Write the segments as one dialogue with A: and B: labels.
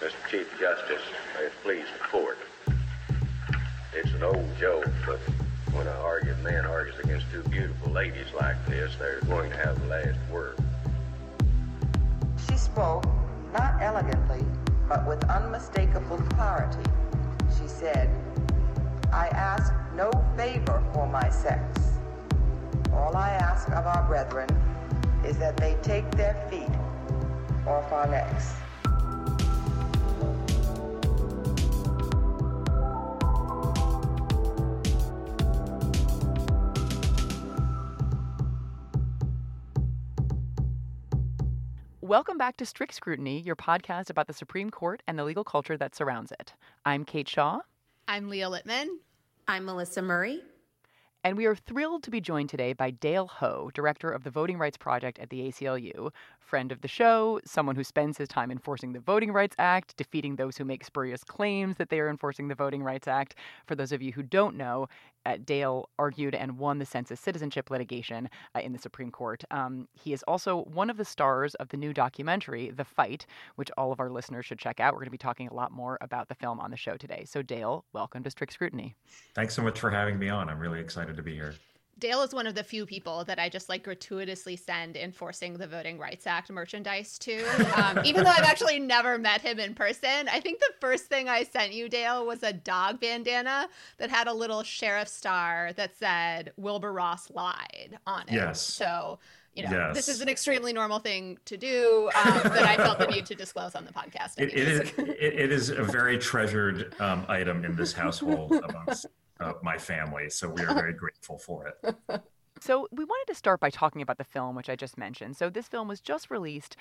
A: Mr. Chief Justice, may it please the court. It's an old joke, but when an argued man argues against two beautiful ladies like this, they're going to have the last word.
B: She spoke, not elegantly, but with unmistakable clarity. She said, "I ask no favor for my sex. All I ask of our brethren is that they take their feet off our necks."
C: Welcome back to Strict Scrutiny, your podcast about the Supreme Court and the legal culture that surrounds it. I'm Kate Shaw.
D: I'm Leah Littman.
E: I'm Melissa Murray.
C: And we are thrilled to be joined today by Dale Ho, director of the Voting Rights Project at the ACLU, friend of the show, someone who spends his time enforcing the Voting Rights Act, defeating those who make spurious claims that they are enforcing the Voting Rights Act. For those of you who don't know, Dale argued and won the census citizenship litigation in the Supreme Court. He is also one of the stars of the new documentary, The Fight, which all of our listeners should check out. We're going to be talking a lot more about the film on the show today. So, Dale, welcome to Strict Scrutiny.
F: Thanks so much for having me on. I'm really excited to be here.
D: Dale is one of the few people that I just gratuitously send enforcing the Voting Rights Act merchandise to, even though I've actually never met him in person. I think the first thing I sent you, Dale, was a dog bandana that had a little sheriff star that said Wilbur Ross lied on it.
F: Yes.
D: So,
F: yes.
D: This is an extremely normal thing to do that I felt the need to disclose on the podcast.
F: It is a very treasured item in this household amongst my family, so we are very grateful for it.
C: So we wanted to start by talking about the film, which I just mentioned. So this film was just released,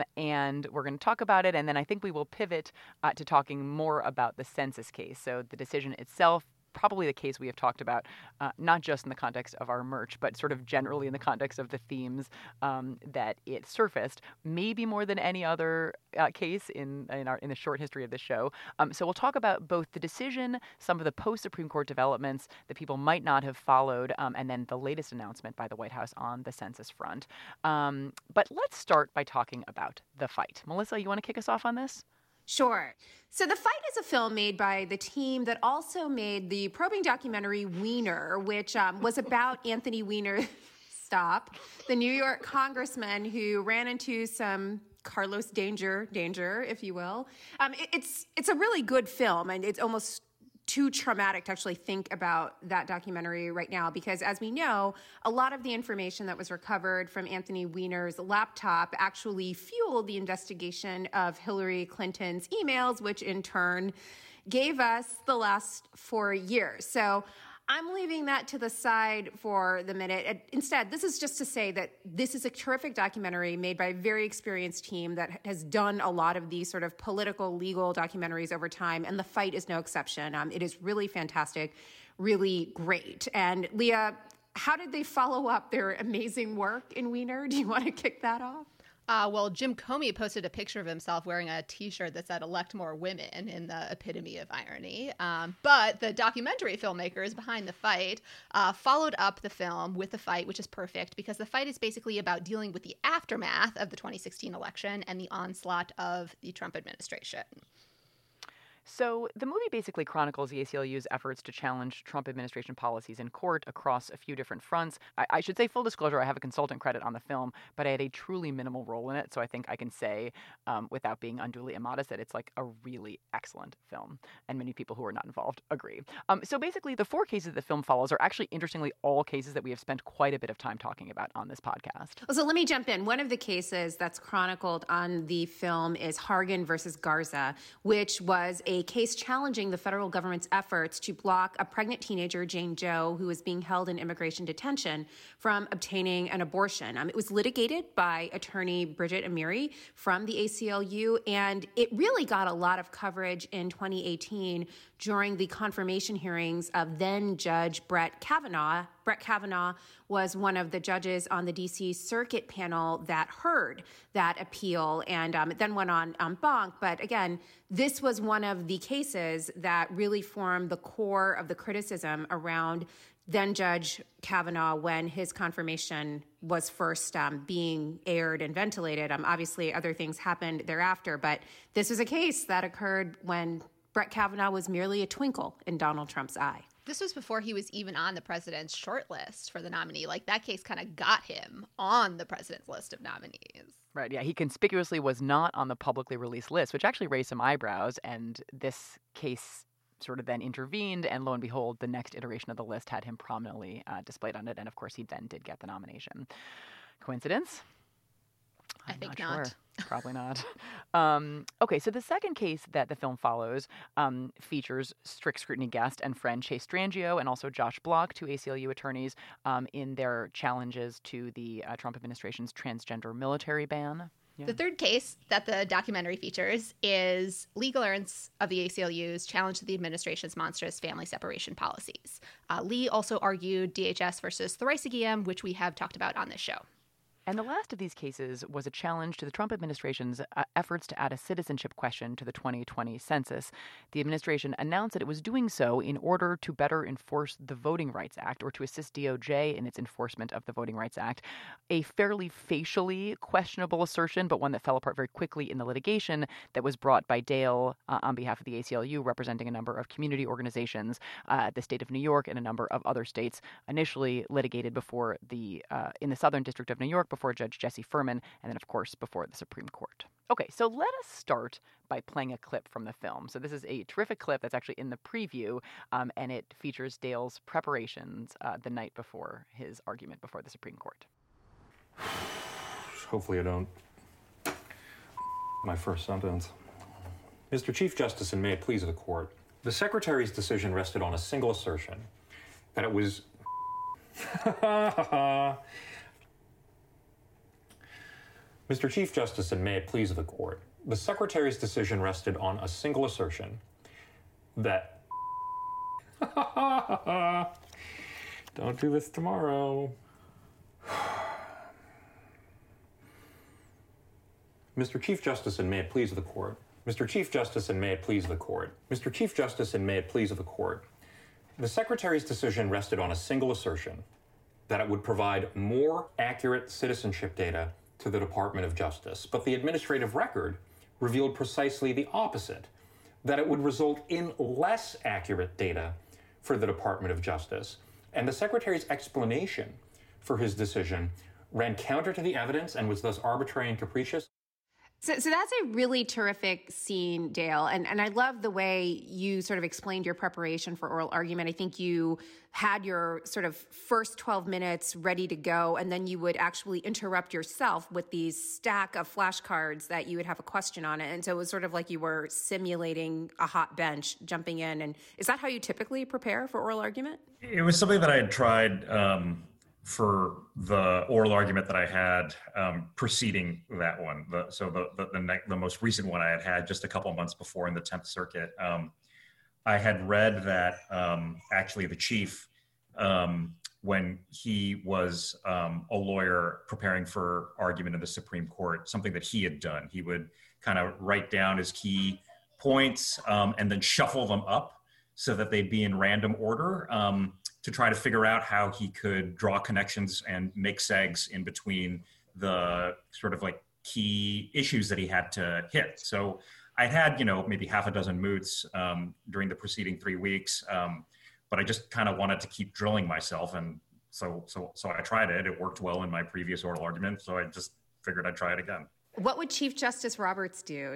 C: and we're going to talk about it, and then I think we will pivot to talking more about the census case. So the decision itself, probably the case we have talked about, not just in the context of our merch, but sort of generally in the context of the themes that it surfaced, maybe more than any other case in the short history of the show. So we'll talk about both the decision, some of the post-Supreme Court developments that people might not have followed, and then the latest announcement by the White House on the census front. But let's start by talking about The Fight. Melissa, you want to kick us off on this?
E: Sure. So The Fight is a film made by the team that also made the probing documentary Weiner, which was about Anthony Weiner, the New York congressman who ran into some Carlos danger, if you will. It's a really good film, and it's almost too traumatic to actually think about that documentary right now, because as we know, a lot of the information that was recovered from Anthony Weiner's laptop actually fueled the investigation of Hillary Clinton's emails, which in turn gave us the last 4 years. So I'm leaving that to the side for the minute. Instead, this is just to say that this is a terrific documentary made by a very experienced team that has done a lot of these sort of political, legal documentaries over time, and The Fight is no exception. It is really fantastic, really great. And Leah, how did they follow up their amazing work in Weiner? Do you want to kick that off?
D: Well, Jim Comey posted a picture of himself wearing a T-shirt that said "Elect More Women" in the epitome of irony. But the documentary filmmakers behind The Fight followed up the film with The Fight, which is perfect because The Fight is basically about dealing with the aftermath of the 2016 election and the onslaught of the Trump administration.
C: So the movie basically chronicles the ACLU's efforts to challenge Trump administration policies in court across a few different fronts. I should say, full disclosure, I have a consultant credit on the film, but I had a truly minimal role in it. So I think I can say, without being unduly immodest, that it's like a really excellent film. And many people who are not involved agree. So basically, the 4 cases the film follows are actually, interestingly, all cases that we have spent quite a bit of time talking about on this podcast.
E: So let me jump in. One of the cases that's chronicled on the film is Hargan versus Garza, which was a case challenging the federal government's efforts to block a pregnant teenager, Jane Doe, who was being held in immigration detention from obtaining an abortion. It was litigated by attorney Bridget Amiri from the ACLU, and it really got a lot of coverage in 2018 during the confirmation hearings of then Judge Brett Kavanaugh. Brett Kavanaugh was one of the judges on the D.C. Circuit panel that heard that appeal, and it then went on en banc. But again, this was one of the cases that really formed the core of the criticism around then Judge Kavanaugh when his confirmation was first being aired and ventilated. Obviously, other things happened thereafter, but this was a case that occurred when Brett Kavanaugh was merely a twinkle in Donald Trump's eye.
D: This was before he was even on the president's shortlist for the nominee. Like, that case kind of got him on the president's list of nominees.
C: Right, yeah. He conspicuously was not on the publicly released list, which actually raised some eyebrows. And this case sort of then intervened, and lo and behold, the next iteration of the list had him prominently displayed on it. And of course, he then did get the nomination. Coincidence?
D: I think not.
C: Sure. Probably not. Okay, so the second case that the film follows features strict scrutiny guest and friend Chase Strangio and also Josh Block, two ACLU attorneys, in their challenges to the Trump administration's transgender military ban. Yeah.
D: The third case that the documentary features is legal errands of the ACLU's challenge to the administration's monstrous family separation policies. Lee also argued DHS versus Thuraissigiam, which we have talked about on this show.
C: And the last of these cases was a challenge to the Trump administration's efforts to add a citizenship question to the 2020 census. The administration announced that it was doing so in order to better enforce the Voting Rights Act, or to assist DOJ in its enforcement of the Voting Rights Act. A fairly facially questionable assertion, but one that fell apart very quickly in the litigation that was brought by Dale on behalf of the ACLU, representing a number of community organizations, the state of New York and a number of other states, initially litigated before in the Southern District of New York before Judge Jesse Furman, and then, of course, before the Supreme Court. Okay, so let us start by playing a clip from the film. So this is a terrific clip that's actually in the preview, and it features Dale's preparations the night before his argument before the Supreme Court.
G: Hopefully I don't. My first sentence. Mr. Chief Justice, and may it please the court, the Secretary's decision rested on a single assertion, that it was... Mr. Chief Justice, and may it please the court, the Secretary's decision rested on a single assertion that... Don't do this tomorrow. Mr. Chief Justice, and may it please the court. Mr. Chief Justice, and may it please the court. Mr. Chief Justice, and may it please the court. The Secretary's decision rested on a single assertion that it would provide more accurate citizenship data to the Department of Justice. But the administrative record revealed precisely the opposite, that it would result in less accurate data for the Department of Justice. And the Secretary's explanation for his decision ran counter to the evidence and was thus arbitrary and capricious.
E: So that's a really terrific scene, Dale. And I love the way you sort of explained your preparation for oral argument. I think you had your sort of first 12 minutes ready to go, and then you would actually interrupt yourself with these stack of flashcards that you would have a question on it. And so it was sort of like you were simulating a hot bench, jumping in. And is that how you typically prepare for oral argument?
F: It was something that I had tried for the oral argument that I had preceding that one. The most recent one I had just a couple of months before in the 10th Circuit. I had read that actually the chief, when he was a lawyer preparing for argument in the Supreme Court, something that he had done, he would kind of write down his key points and then shuffle them up so that they'd be in random order. To try to figure out how he could draw connections and make segs in between the sort of like key issues that he had to hit. So I had, maybe half a dozen moots during the preceding 3 weeks, but I just kind of wanted to keep drilling myself. And so I tried it. It worked well in my previous oral argument. So I just figured I'd try it again.
E: What would Chief Justice Roberts do?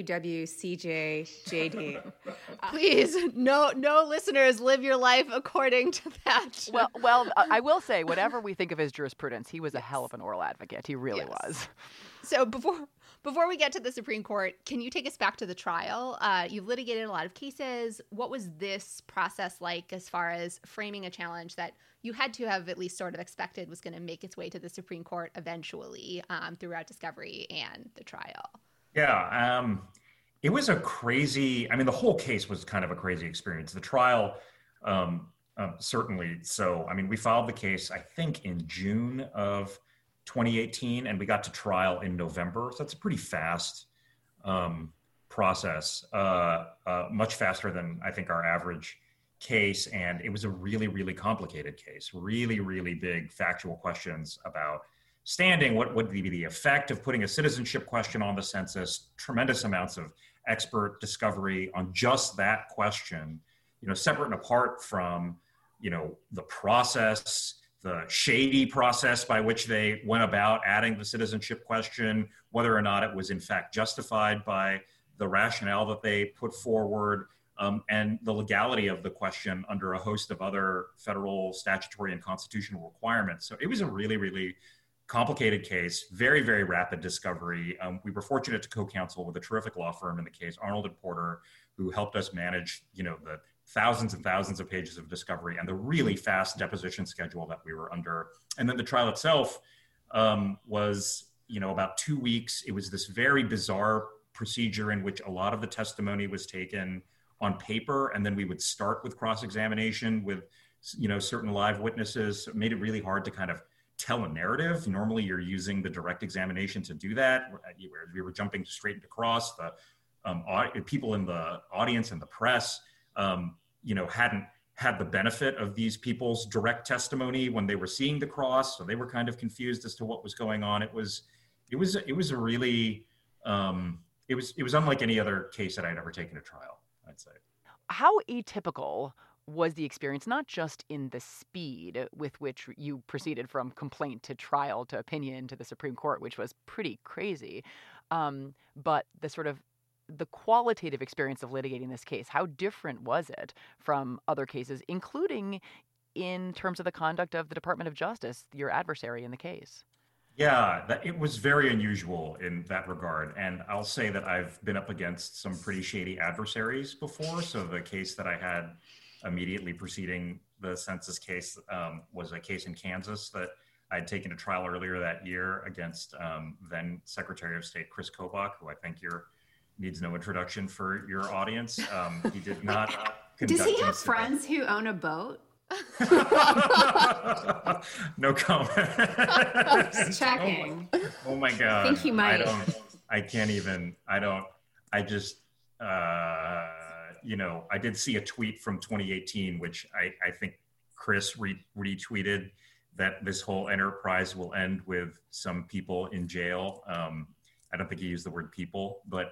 E: WWCJJD.
D: Please, no listeners, live your life according to that.
C: Well, I will say, whatever we think of his jurisprudence, he was a hell of an oral advocate. He really was.
D: So before we get to the Supreme Court, can you take us back to the trial? You've litigated a lot of cases. What was this process like as far as framing a challenge that you had to have at least sort of expected was going to make its way to the Supreme Court eventually throughout discovery and the trial?
F: Yeah, it was a crazy, the whole case was kind of a crazy experience. The trial, certainly so. We filed the case, I think, in June of 2018, and we got to trial in November. So that's a pretty fast process, much faster than I think our average case, and it was a really, really complicated case, really, really big factual questions about standing, what would be the effect of putting a citizenship question on the census, tremendous amounts of expert discovery on just that question, separate and apart from, the process, the shady process by which they went about adding the citizenship question, whether or not it was in fact justified by the rationale that they put forward, and the legality of the question under a host of other federal statutory and constitutional requirements. So it was a really, really complicated case, very, very rapid discovery. We were fortunate to co-counsel with a terrific law firm in the case, Arnold and Porter, who helped us manage, the thousands and thousands of pages of discovery and the really fast deposition schedule that we were under. And then the trial itself was, about 2 weeks. It was this very bizarre procedure in which a lot of the testimony was taken on paper, and then we would start with cross-examination with, certain live witnesses. It made it really hard to kind of tell a narrative. Normally you're using the direct examination to do that. We were jumping straight into cross. The people in the audience and the press, hadn't had the benefit of these people's direct testimony when they were seeing the cross. So they were kind of confused as to what was going on. It was a really, it was unlike any other case that I'd ever taken to trial, I'd say.
C: How atypical was the experience, not just in the speed with which you proceeded from complaint to trial to opinion to the Supreme Court, which was pretty crazy, but the qualitative experience of litigating this case? How different was it from other cases, including in terms of the conduct of the Department of Justice, your adversary in the case?
F: Yeah, it was very unusual in that regard. And I'll say that I've been up against some pretty shady adversaries before. So the case that I had immediately preceding the census case was a case in Kansas that I'd taken to trial earlier that year against then Secretary of State Chris Kobach, who I think needs no introduction for your audience. He did not conduct
E: Does he have friends who own a boat?
F: No comment.
E: Just checking.
F: Oh my God.
E: I think he might.
F: I did see a tweet from 2018, which I think Chris retweeted, that this whole enterprise will end with some people in jail. I don't think he used the word people, but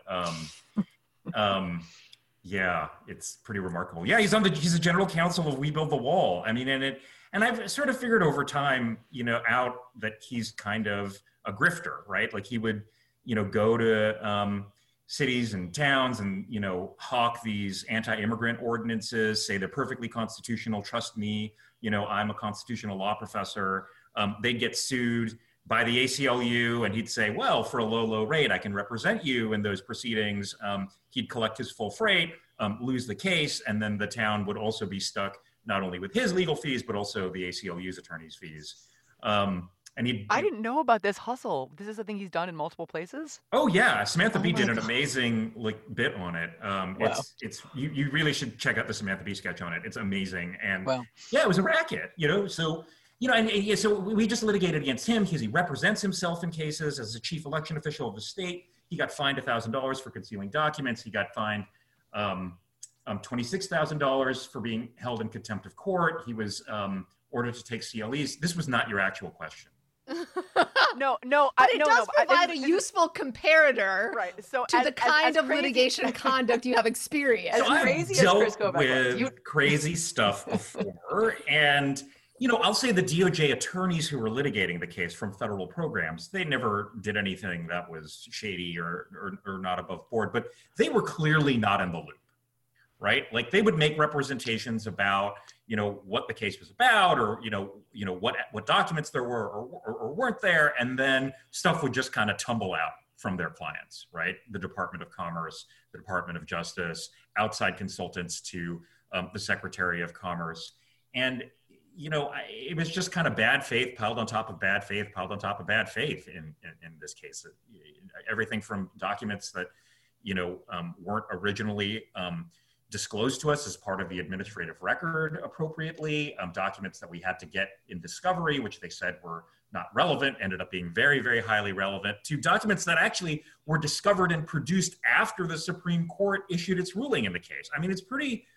F: yeah, it's pretty remarkable. Yeah, he's the general counsel of We Build the Wall. I mean, and I've sort of figured over time, out that he's kind of a grifter, right? Like he would, go to cities and towns and, hawk these anti-immigrant ordinances, say they're perfectly constitutional, trust me, I'm a constitutional law professor. They'd get sued by the ACLU, and he'd say, well, for a low rate, I can represent you in those proceedings. He'd collect his full freight, lose the case, and then the town would also be stuck not only with his legal fees, but also the ACLU's attorney's fees.
C: I didn't know about this hustle. This is a thing he's done in multiple places?
F: Oh yeah, Samantha Bee did an amazing bit on it.
C: Wow.
F: You really should check out the Samantha Bee sketch on it. It's amazing. And
C: wow.
F: Yeah, it was a racket, so so we just litigated against him because he represents himself in cases as the chief election official of the state. He got fined $1,000 for concealing documents. He got fined $26,000 for being held in contempt of court. He was ordered to take CLEs. This was not your actual question.
C: No,
D: but it does provide a useful comparator,
C: right? So
D: to the kind of litigation conduct you have experienced.
F: So I've dealt with crazy stuff before, and I'll say the DOJ attorneys who were litigating the case from federal programs, they never did anything that was shady or not above board, but they were clearly not in the loop, right? Like they would make representations about, what the case was about, or, what documents there were or weren't there. And then stuff would just kind of tumble out from their clients, right? The Department of Commerce, the Department of Justice, outside consultants to the Secretary of Commerce. And it was just kind of bad faith piled on top of bad faith piled on top of bad faith in this case. Everything from documents that, weren't originally disclosed to us as part of the administrative record appropriately, documents that we had to get in discovery, which they said were not relevant, ended up being very, very highly relevant, to documents that actually were discovered and produced after the Supreme Court issued its ruling in the case. I mean, it's pretty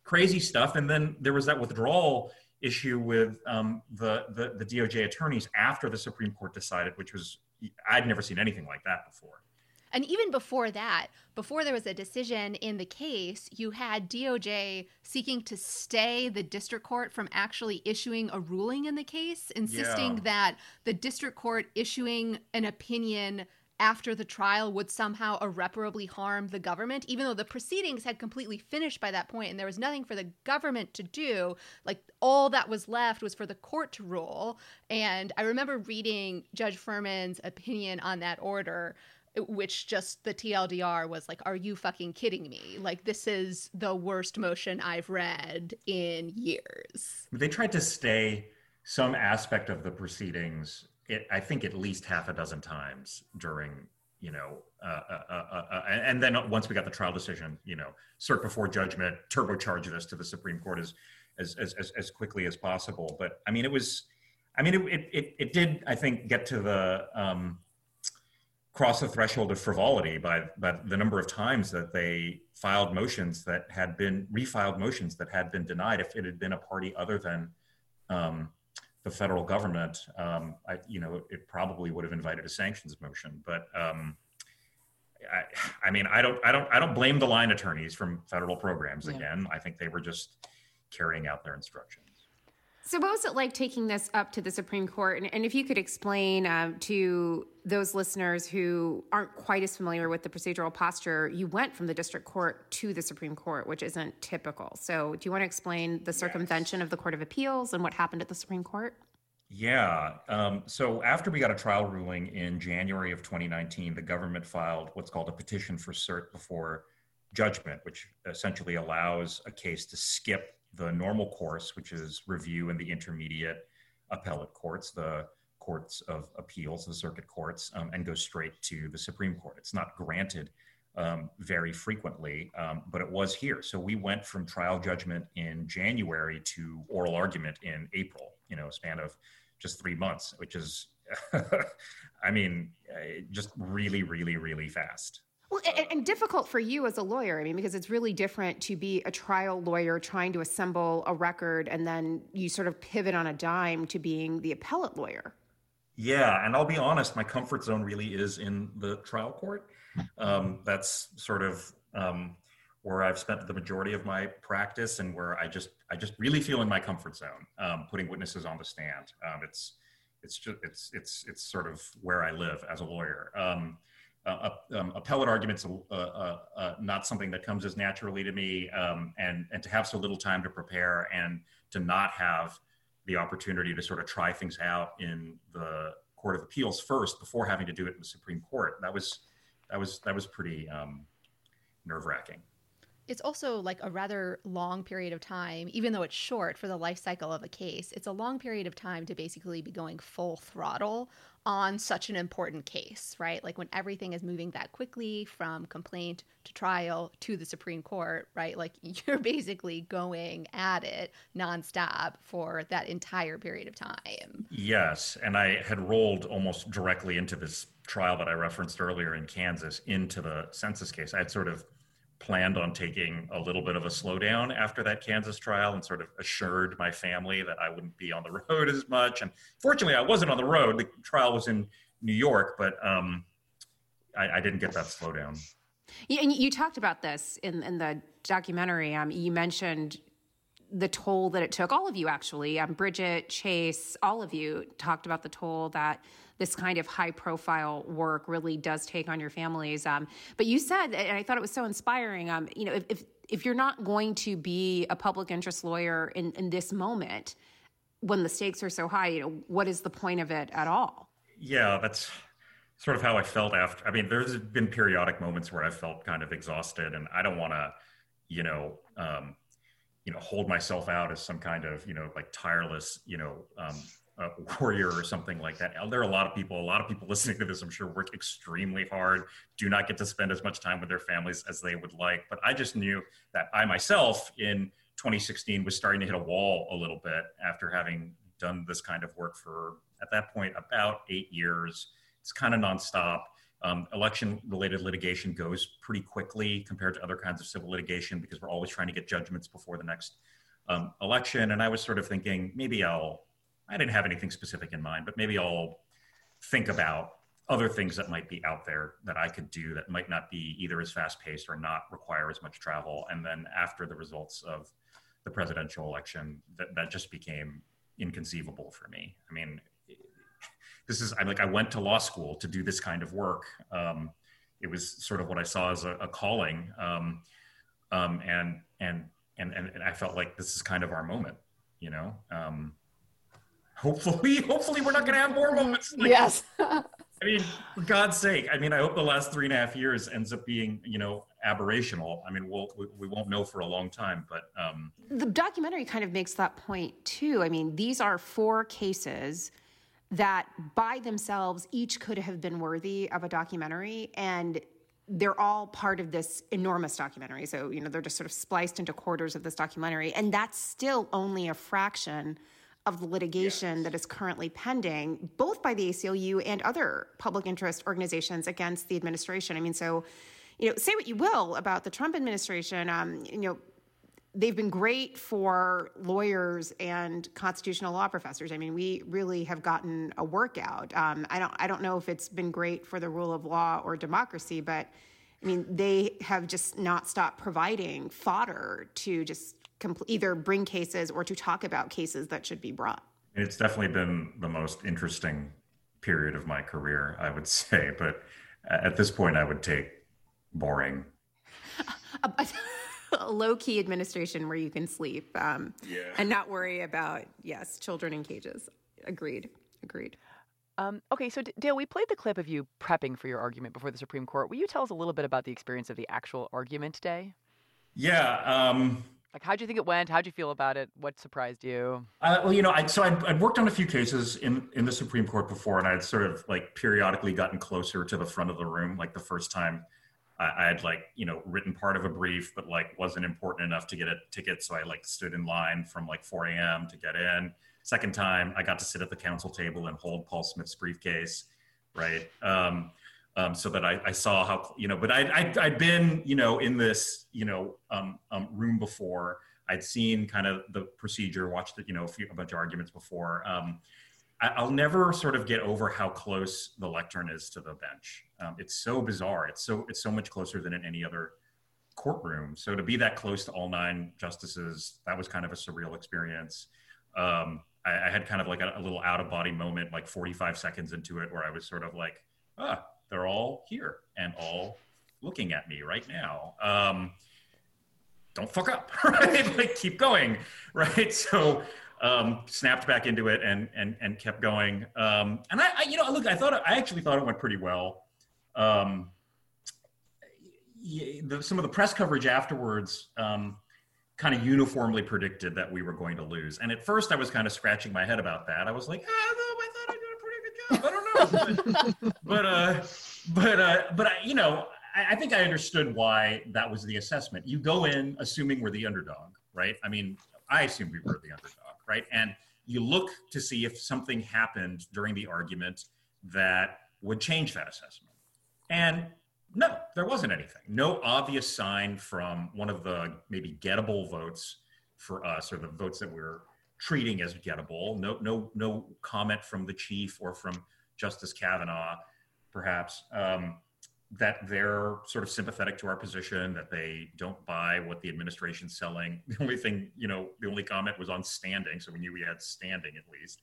F: crazy stuff. And then there was that withdrawal issue with the DOJ attorneys after the Supreme Court decided, which was, I'd never seen anything like that before.
D: And even before that, before there was a decision in the case, you had DOJ seeking to stay the district court from actually issuing a ruling in the case, insisting that the district court issuing an opinion after the trial would somehow irreparably harm the government, even though the proceedings had completely finished by that point and there was nothing for the government to do. Like, all that was left was for the court to rule. And I remember reading Judge Furman's opinion on that order, which just the TLDR was like, are you fucking kidding me? Like, this is the worst motion I've read in years.
F: They tried to stay some aspect of the proceedings, I think at least half a dozen times during, and then once we got the trial decision, cert before judgment, turbocharge this to the Supreme Court as quickly as possible. But I mean, it did, I think, get to the, cross the threshold of frivolity by the number of times that they filed motions that had been refiled motions that had been denied. If it had been a party other than the federal government, it probably would have invited a sanctions motion. But I don't blame the line attorneys from federal programs. Again, I think they were just carrying out their instructions.
E: So what was it like taking this up to the Supreme Court? And if you could explain to those listeners who aren't quite as familiar with the procedural posture, you went from the district court to the Supreme Court, which isn't typical. So do you want to explain the circumvention of the Court of Appeals and what happened at the Supreme Court?
F: Yeah. So after we got a trial ruling in January of 2019, the government filed what's called a petition for cert before judgment, which essentially allows a case to skip the normal course, which is review in the intermediate appellate courts, the courts of appeals, the circuit courts, and go straight to the Supreme Court. It's not granted very frequently, but it was here. So we went from trial judgment in January to oral argument in April, a span of just 3 months, which is, just really, really, really fast.
E: Well, and difficult for you as a lawyer, because it's really different to be a trial lawyer trying to assemble a record and then you sort of pivot on a dime to being the appellate lawyer.
F: Yeah, and I'll be honest, my comfort zone really is in the trial court. That's sort of where I've spent the majority of my practice and where I just really feel in my comfort zone, putting witnesses on the stand. It's sort of where I live as a lawyer. Appellate arguments not something that comes as naturally to me, and to have so little time to prepare and to not have the opportunity to sort of try things out in the Court of Appeals first before having to do it in the Supreme Court. That was pretty nerve-wracking.
D: It's also like a rather long period of time, even though it's short for the life cycle of a case. It's a long period of time to basically be going full throttle on such an important case, right? Like when everything is moving that quickly from complaint to trial to the Supreme Court, right? Like you're basically going at it nonstop for that entire period of time.
F: Yes, and I had rolled almost directly into this trial that I referenced earlier in Kansas into the census case. I had sort of planned on taking a little bit of a slowdown after that Kansas trial and sort of assured my family that I wouldn't be on the road as much. And fortunately, I wasn't on the road. The trial was in New York, but I didn't get that slowdown.
E: Yeah, and you talked about this in the documentary. You mentioned the toll that it took. All of you, actually, Bridget, Chase, all of you talked about the toll that this kind of high-profile work really does take on your families. But you said, and I thought it was so inspiring, if you're not going to be a public interest lawyer in this moment, when the stakes are so high, what is the point of it at all?
F: Yeah, that's sort of how I felt after. There's been periodic moments where I felt kind of exhausted, and I don't want to, hold myself out as some kind of, like tireless, warrior or something like that. There are a lot of people listening to this, I'm sure, work extremely hard, do not get to spend as much time with their families as they would like. But I just knew that I myself in 2016 was starting to hit a wall a little bit after having done this kind of work for, at that point, about 8 years. It's kind of nonstop. Election-related litigation goes pretty quickly compared to other kinds of civil litigation because we're always trying to get judgments before the next election. And I was sort of thinking, I didn't have anything specific in mind, but maybe I'll think about other things that might be out there that I could do that might not be either as fast-paced or not require as much travel. And then after the results of the presidential election, that just became inconceivable for me. I mean, I went to law school to do this kind of work. It was sort of what I saw as a calling. And I felt like this is kind of our moment, you know? Hopefully we're not going to have more moments.
C: Yes.
F: I mean, for God's sake, I hope the last 3.5 years ends up being, aberrational. I mean, we won't know for a long time, but.
E: The documentary kind of makes that point too. I mean, these are 4 cases that by themselves each could have been worthy of a documentary, and they're all part of this enormous documentary. So, they're just sort of spliced into quarters of this documentary, and that's still only a fraction of the litigation that is currently pending, both by the ACLU and other public interest organizations against the administration. I mean, so, say what you will about the Trump administration, they've been great for lawyers and constitutional law professors. I mean, we really have gotten a workout. I don't know if it's been great for the rule of law or democracy, but I mean, they have just not stopped providing fodder to just either bring cases or to talk about cases that should be brought.
F: It's definitely been the most interesting period of my career, I would say. But at this point, I would take boring.
E: A low-key administration where you can sleep and not worry about, children in cages. Agreed.
C: Okay, so Dale, we played the clip of you prepping for your argument before the Supreme Court. Will you tell us a little bit about the experience of the actual argument day?
F: Yeah.
C: How'd you think it went? How'd you feel about it? What surprised you?
F: I'd worked on a few cases in the Supreme Court before, and I'd sort of periodically gotten closer to the front of the room. Like the first time I had written part of a brief, but wasn't important enough to get a ticket. So I stood in line from 4 a.m. to get in. Second time I got to sit at the counsel table and hold Paul Smith's briefcase. Right. So that I saw how, but I'd been, in this, room before. I'd seen kind of the procedure, watched it, a bunch of arguments before. I'll never sort of get over how close the lectern is to the bench. It's so bizarre. It's so much closer than in any other courtroom. So to be that close to all 9 justices, that was kind of a surreal experience. I had kind of a little out of body moment, 45 seconds into it, where I was sort of they're all here and all looking at me right now. Don't fuck up, right? Keep going, right? So snapped back into it and kept going. And I actually thought it went pretty well. Some of the press coverage afterwards kind of uniformly predicted that we were going to lose. And at first I was kind of scratching my head about that. I was like, I thought I did a pretty good job. I don't know. but I think I understood why that was the assessment. You go in assuming we're the underdog, right? I mean, I assumed we were the underdog, right? And you look to see if something happened during the argument that would change that assessment. And no, there wasn't anything. No obvious sign from one of the maybe gettable votes for us, or the votes that we're treating as gettable. No comment from the chief or from Justice Kavanaugh, perhaps, that they're sort of sympathetic to our position, that they don't buy what the administration's selling. The only thing, the only comment was on standing, so we knew we had standing at least.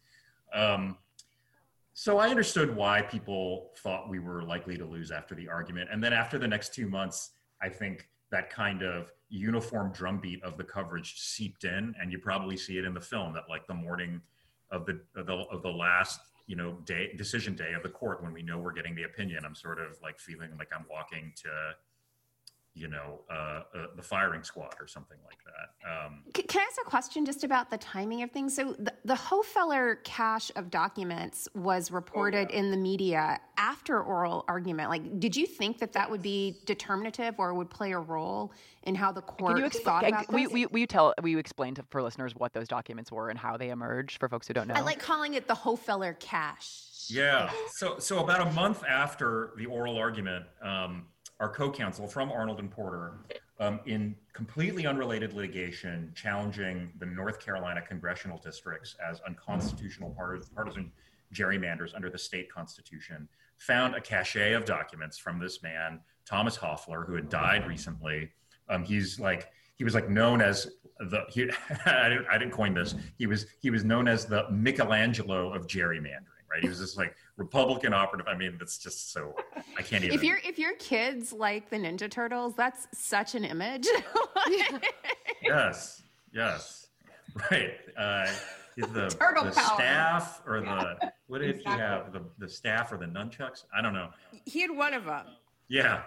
F: So I understood why people thought we were likely to lose after the argument. And then after the next 2 months, I think that kind of uniform drumbeat of the coverage seeped in, and you probably see it in the film that the morning of the last decision day of the court, when we know we're getting the opinion, I'm sort of feeling like I'm walking to the firing squad or something like that.
E: Can I ask a question just about the timing of things? So the Hofeller cache of documents was reported in the media after oral argument. Like, did you think that would be determinative or would play a role in how the court thought about this?
C: Will you explain for listeners what those documents were and how they emerged for folks who don't know?
E: I like calling it the Hofeller cache.
F: Yeah. So about a month after the oral argument, our co-counsel from Arnold and Porter, in completely unrelated litigation challenging the North Carolina congressional districts as unconstitutional partisan gerrymanders under the state constitution, found a cache of documents from this man, Thomas Hofeller, who had died recently. He was known as I didn't coin this. He was known as the Michelangelo of gerrymandering. Right? He was this Republican operative. I mean, that's just so I can't even.
E: If your kids like the Ninja Turtles, that's such an image.
F: Yes, right. The
E: Turtle
F: the
E: power.
F: Staff or the what did he have? The staff or the nunchucks? I don't know.
E: He had one of them.
F: Yeah.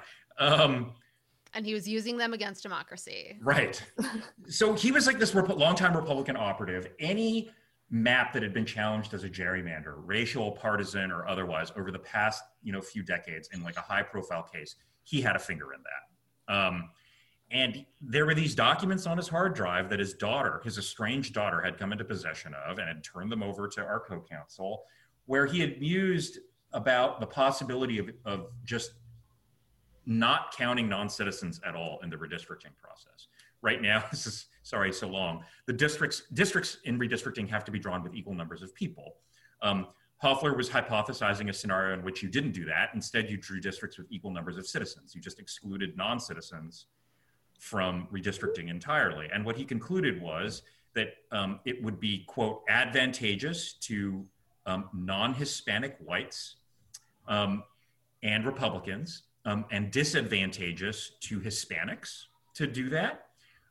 D: And he was using them against democracy.
F: Right. So he was this longtime Republican operative. Any map that had been challenged as a gerrymander, racial, partisan, or otherwise, over the past few decades in a high-profile case, he had a finger in that. And there were these documents on his hard drive that his estranged daughter, had come into possession of and had turned them over to our co-counsel, where he had mused about the possibility of just not counting non-citizens at all in the redistricting process. Right now, this is, sorry, so long. The districts in redistricting have to be drawn with equal numbers of people. Hofeller was hypothesizing a scenario in which you didn't do that. Instead, you drew districts with equal numbers of citizens. You just excluded non-citizens from redistricting entirely. And what he concluded was that it would be, quote, advantageous to non-Hispanic whites and Republicans and disadvantageous to Hispanics to do that.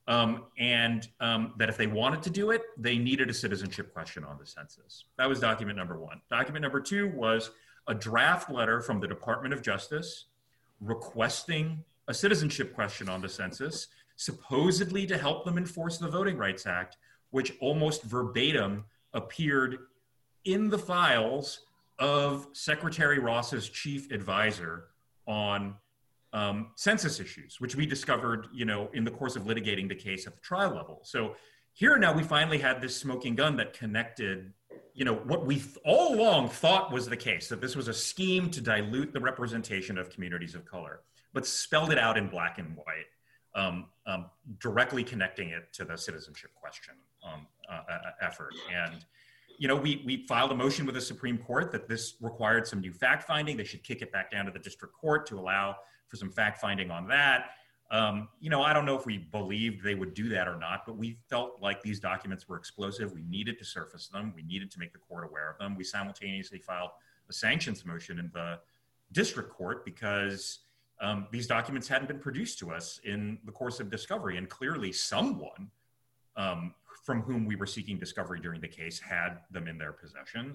F: And that if they wanted to do it, they needed a citizenship question on the census. That was document number one. Document number two was a draft letter from the Department of Justice requesting a citizenship question on the census, supposedly to help them enforce the Voting Rights Act, which almost verbatim appeared in the files of Secretary Ross's chief advisor on census issues, which we discovered, in the course of litigating the case at the trial level. So here now we finally had this smoking gun that connected, what we all along thought was the case, that this was a scheme to dilute the representation of communities of color, but spelled it out in black and white, directly connecting it to the citizenship question effort. And we filed a motion with the Supreme Court that this required some new fact finding. They should kick it back down to the district court to allow for some fact finding on that. I don't know if we believed they would do that or not, but we felt like these documents were explosive. We needed to surface them. We needed to make the court aware of them. We simultaneously filed a sanctions motion in the district court because these documents hadn't been produced to us in the course of discovery. And clearly someone from whom we were seeking discovery during the case had them in their possession.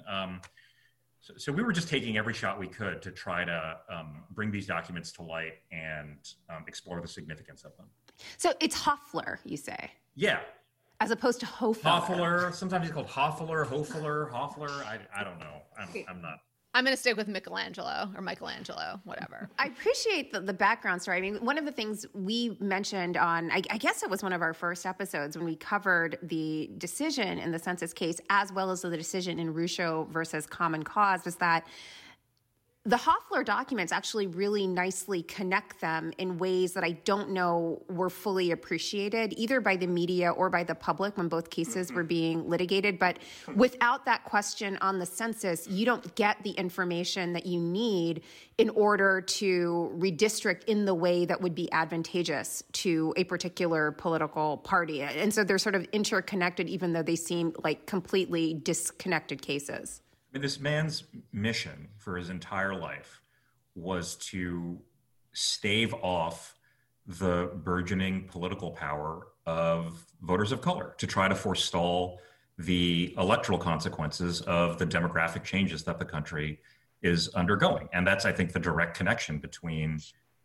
F: So we were just taking every shot we could to try to bring these documents to light and explore the significance of them.
E: So it's Hofeller, you say?
F: Yeah.
E: As opposed to Hofeller.
F: Hofeller. Sometimes he's called Hofeller, Hofeller. I don't know. I'm not.
D: I'm going to stick with Michelangelo, whatever.
E: I appreciate the background story. I mean, one of the things we mentioned on, I guess it was one of our first episodes when we covered the decision in the census case, as well as the decision in Rucho versus Common Cause, was that the Hofeller documents actually really nicely connect them in ways that I don't know were fully appreciated, either by the media or by the public when both cases were being litigated. But without that question on the census, you don't get the information that you need in order to redistrict in the way that would be advantageous to a particular political party. And so they're sort of interconnected, even though they seem like completely disconnected cases.
F: This man's mission for his entire life was to stave off the burgeoning political power of voters of color, to try to forestall the electoral consequences of the demographic changes that the country is undergoing. And that's, I think, the direct connection between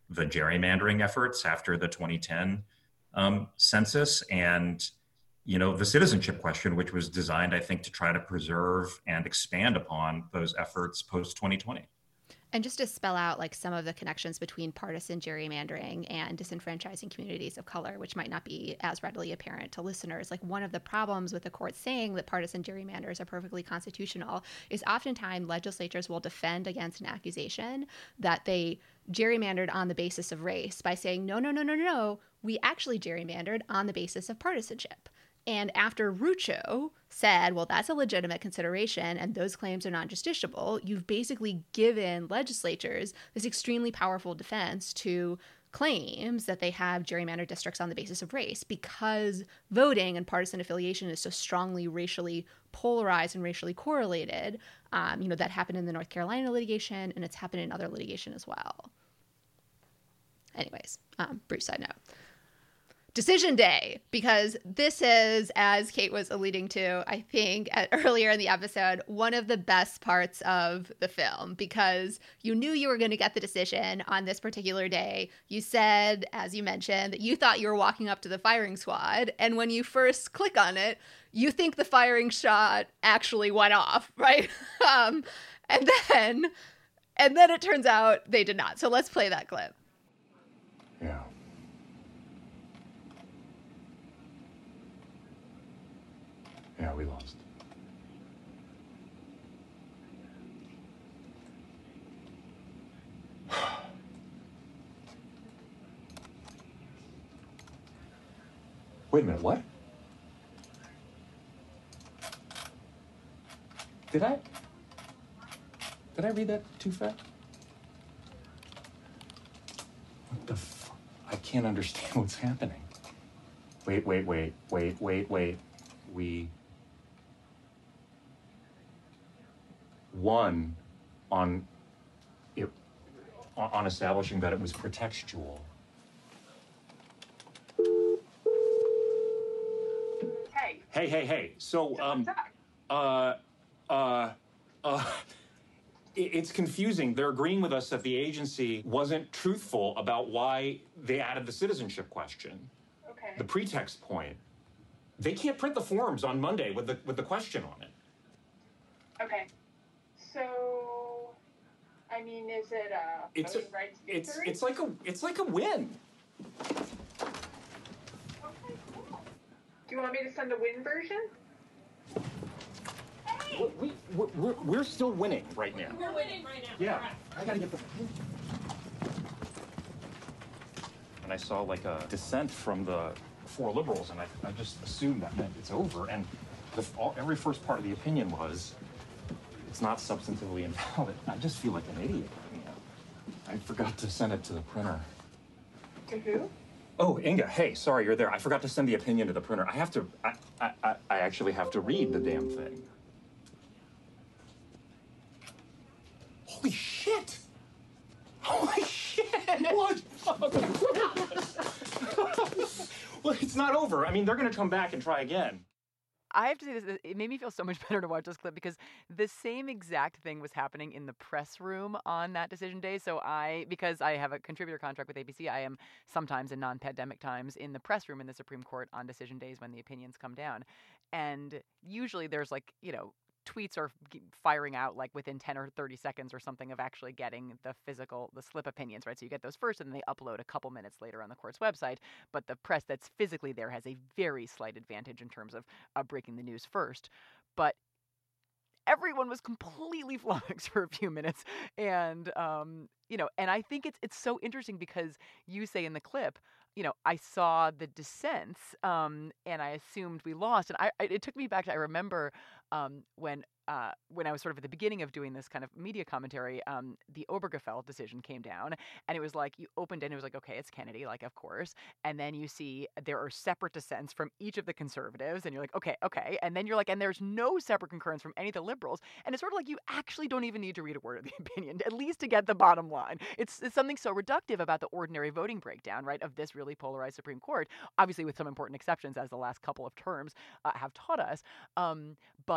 F: the gerrymandering efforts after the 2010 census, and the citizenship question, which was designed, I think, to try to preserve and expand upon those efforts post 2020.
D: And just to spell out like some of the connections between partisan gerrymandering and disenfranchising communities of color, which might not be as readily apparent to listeners, like one of the problems with the court saying that partisan gerrymanders are perfectly constitutional is oftentimes legislatures will defend against an accusation that they gerrymandered on the basis of race by saying, no, we actually gerrymandered on the basis of partisanship. And after Rucho said, well, that's a legitimate consideration and those claims are non-justiciable, you've basically given legislatures this extremely powerful defense to claims that they have gerrymandered districts on the basis of race, because voting and partisan affiliation is so strongly racially polarized and racially correlated. That happened in the North Carolina litigation, and it's happened in other litigation as well. Anyways, brief side note. Decision Day, because this is, as Kate was alluding to, I think earlier in the episode, one of the best parts of the film, because you knew you were going to get the decision on this particular day. You said, as you mentioned, that you thought you were walking up to the firing squad, and when you first click on it, you think the firing shot actually went off, right? And then it turns out they did not. So let's play that clip.
G: Yeah. Yeah, we lost. Wait a minute, what? Did I read that too fast? What the fuck? I can't understand what's happening. Wait. We won on establishing that it was pretextual. Hey. So, it's confusing. They're agreeing with us that the agency wasn't truthful about why they added the citizenship question.
H: Okay.
G: The pretext point. They can't print the forms on Monday with the question on it.
H: Okay. So, I mean, is it a voting rights victory?
G: It's like a win.
H: Okay, cool. Do you want me to send a win version? Hey!
G: We're still winning right now.
H: We're winning right now.
G: Yeah.
H: Right.
G: I gotta get the. And I saw like a dissent from the 4 liberals, and I just assumed that meant it's over. And every first part of the opinion was, it's not substantively invalid. I just feel like an idiot. I forgot to send it to the printer.
H: To who?
G: Oh, Inga, hey, sorry, you're there. I forgot to send the opinion to the printer. I actually have to read the damn thing. Holy shit! Holy shit! What? Well, it's not over. I mean, they're going to come back and try again.
C: I have to say this, it made me feel so much better to watch this clip because the same exact thing was happening in the press room on that decision day. So because I have a contributor contract with ABC, I am sometimes in non-pandemic times in the press room in the Supreme Court on decision days when the opinions come down. And usually there's tweets are firing out like within 10 or 30 seconds or something of actually getting the slip opinions, right? So you get those first and then they upload a couple minutes later on the court's website. But the press that's physically there has a very slight advantage in terms of breaking the news first. But everyone was completely flummoxed for a few minutes. And, and I think it's so interesting because you say in the clip, I saw the dissents and I assumed we lost. And it took me back to, I remember when I was sort of at the beginning of doing this kind of media commentary, the Obergefell decision came down and it was like you opened it and it was like, okay, it's Kennedy, like, of course. And then you see there are separate dissents from each of the conservatives and you're like, okay. And then you're like, and there's no separate concurrence from any of the liberals. And it's sort of like you actually don't even need to read a word of the opinion, at least to get the bottom line. It's something so reductive about the ordinary voting breakdown, right, of this really polarized Supreme Court, obviously with some important exceptions as the last couple of terms have taught us. But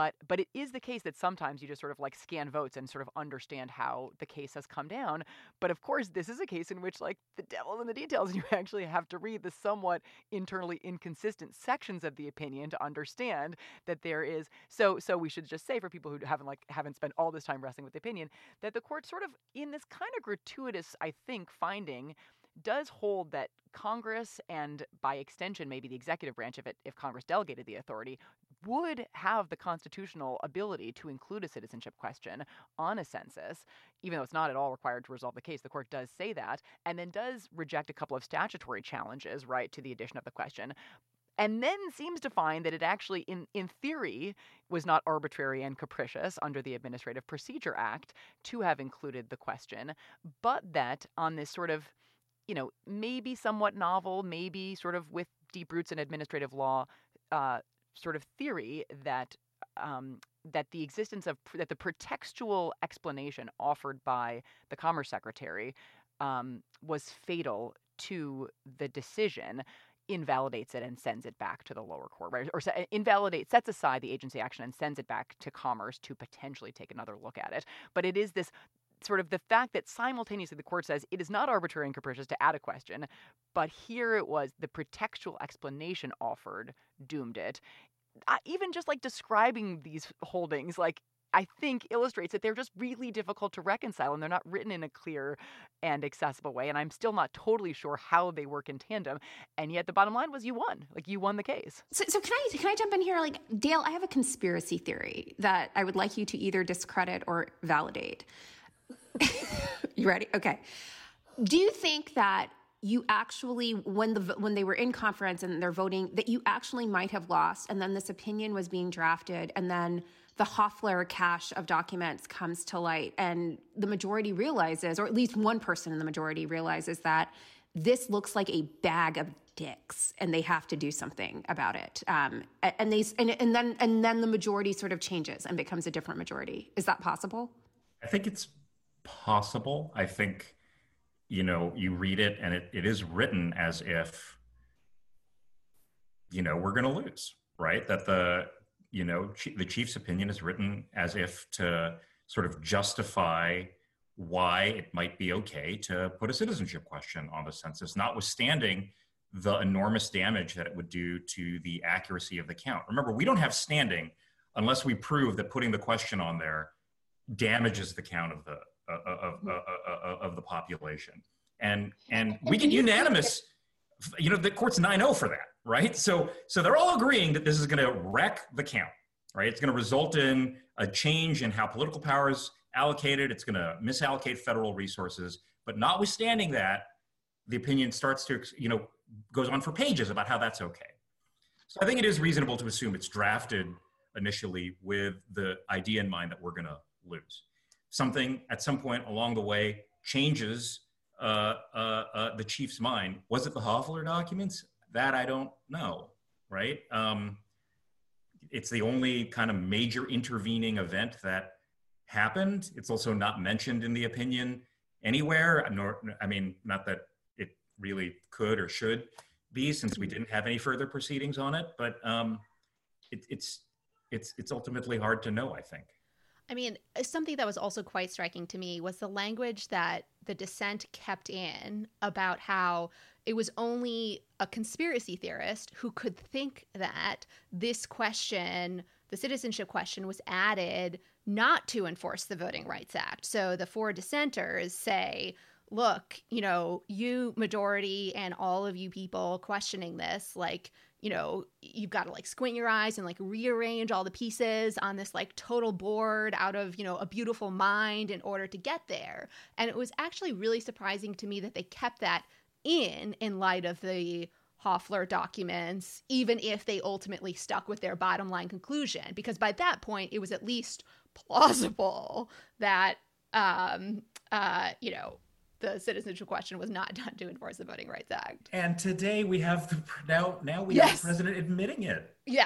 C: But it is the case that sometimes you just sort of like scan votes and sort of understand how the case has come down. But of course, this is a case in which like the devil's in the details, and you actually have to read the somewhat internally inconsistent sections of the opinion to understand that there is. So we should just say, for people who haven't spent all this time wrestling with the opinion, that the court sort of, in this kind of gratuitous, I think, finding, does hold that Congress, and by extension maybe the executive branch if Congress delegated the authority, would have the constitutional ability to include a citizenship question on a census, even though it's not at all required to resolve the case. The court does say that, and then does reject a couple of statutory challenges, right, to the addition of the question. And then seems to find that it actually, in theory, was not arbitrary and capricious under the Administrative Procedure Act to have included the question, but that on this sort of, maybe somewhat novel, maybe sort of with deep roots in administrative law, sort of theory that that the existence of that the pretextual explanation offered by the Commerce Secretary was fatal to the decision, invalidates it and sends it back to the lower court, right? Or sets aside the agency action and sends it back to Commerce to potentially take another look at it. But it is this sort of the fact that simultaneously the court says it is not arbitrary and capricious to add a question, but here it was the pretextual explanation offered doomed it. Even just like describing these holdings, like, I think illustrates that they're just really difficult to reconcile, and they're not written in a clear and accessible way. And I'm still not totally sure how they work in tandem. And yet the bottom line was you won. Like, you won the case.
E: So can I jump in here? Like, Dale, I have a conspiracy theory that I would like you to either discredit or validate. You ready? Okay. Do you think that you actually, when they were in conference and they're voting, that you actually might have lost, and then this opinion was being drafted, and then the Hoffler cache of documents comes to light, and the majority realizes, or at least one person in the majority realizes, that this looks like a bag of dicks, and they have to do something about it. And then the majority sort of changes and becomes a different majority. Is that possible?
F: I think it's possible. I think, you read it and it is written as if, we're going to lose, right? That the chief's opinion is written as if to sort of justify why it might be okay to put a citizenship question on the census, notwithstanding the enormous damage that it would do to the accuracy of the count. Remember, we don't have standing unless we prove that putting the question on there damages the count of the population. And we get unanimous, the court's 9-0 for that, right? So they're all agreeing that this is going to wreck the count, right? It's going to result in a change in how political power is allocated. It's going to misallocate federal resources. But notwithstanding that, the opinion starts to, goes on for pages about how that's okay. So I think it is reasonable to assume it's drafted initially with the idea in mind that we're going to lose. Something at some point along the way changes the chief's mind. Was it the Hoffler documents? That I don't know, right? It's the only kind of major intervening event that happened. It's also not mentioned in the opinion anywhere. Not that it really could or should be, since we didn't have any further proceedings on it. But it's ultimately hard to know, I think.
D: I mean, something that was also quite striking to me was the language that the dissent kept in about how it was only a conspiracy theorist who could think that this question, the citizenship question, was added not to enforce the Voting Rights Act. So the four dissenters say, look, you majority and all of you people questioning this, you've got to squint your eyes and rearrange all the pieces on this total board out of, a beautiful mind in order to get there. And it was actually really surprising to me that they kept that in light of the Hoffler documents, even if they ultimately stuck with their bottom line conclusion, because by that point it was at least plausible that, the citizenship question was not done to enforce the Voting Rights Act.
F: And today we have now we have the president admitting it.
D: Yeah.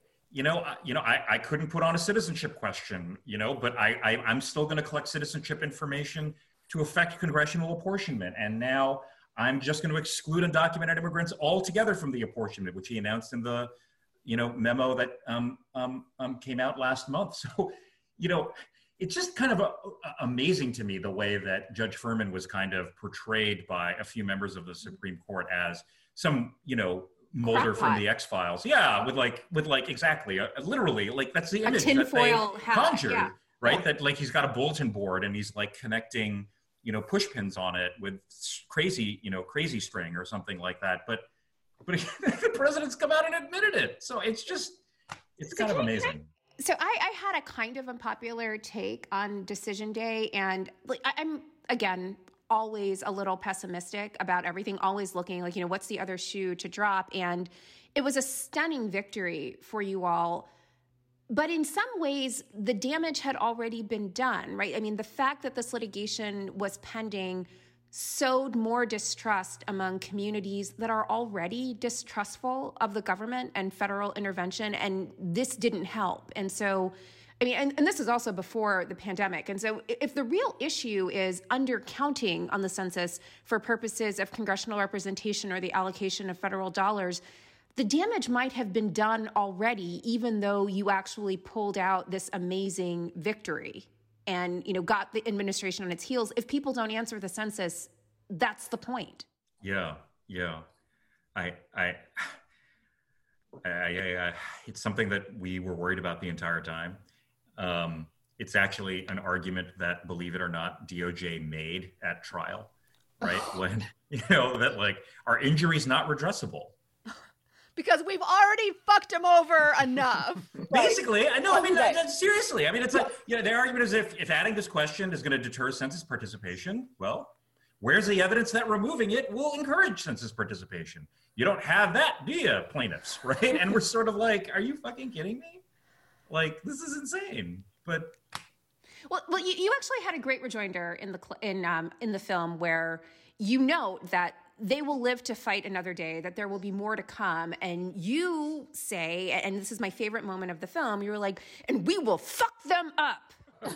F: I couldn't put on a citizenship question, but I'm still going to collect citizenship information to affect congressional apportionment. And now I'm just going to exclude undocumented immigrants altogether from the apportionment, which he announced in the memo that came out last month. So, it's just kind of amazing to me the way that Judge Furman was kind of portrayed by a few members of the Supreme Court as some, Mulder from the X-Files. Yeah, with exactly, literally, like that's the image that they conjured, right? That like he's got a bulletin board and he's like connecting, push pins on it with crazy string or something like that. But the president's come out and admitted it. So it's kind of amazing.
E: So I had a kind of unpopular take on Decision Day, and like I'm again always a little pessimistic about everything, always looking like, what's the other shoe to drop? And it was a stunning victory for you all. But in some ways, the damage had already been done, right? I mean, the fact that this litigation was pending sowed more distrust among communities that are already distrustful of the government and federal intervention, and this didn't help. And so, I mean, and this is also before the pandemic. And so if the real issue is undercounting on the census for purposes of congressional representation or the allocation of federal dollars, the damage might have been done already, even though you actually pulled out this amazing victory and, got the administration on its heels. If people don't answer the census, that's the point.
F: Yeah. It's something that we were worried about the entire time. It's actually an argument that, believe it or not, DOJ made at trial, right? When, that like our injury's not redressable.
D: Because we've already fucked him over enough.
F: Basically, I know. I mean, seriously. I mean, it's like, the argument is if adding this question is going to deter census participation, well, where's the evidence that removing it will encourage census participation? You don't have that, do you, plaintiffs, right? And we're sort of like, are you fucking kidding me? Like, this is insane. But
E: well, you actually had a great rejoinder in the film where you note that they will live to fight another day, that there will be more to come. And you say, and this is my favorite moment of the film, you were like, and we will fuck them up.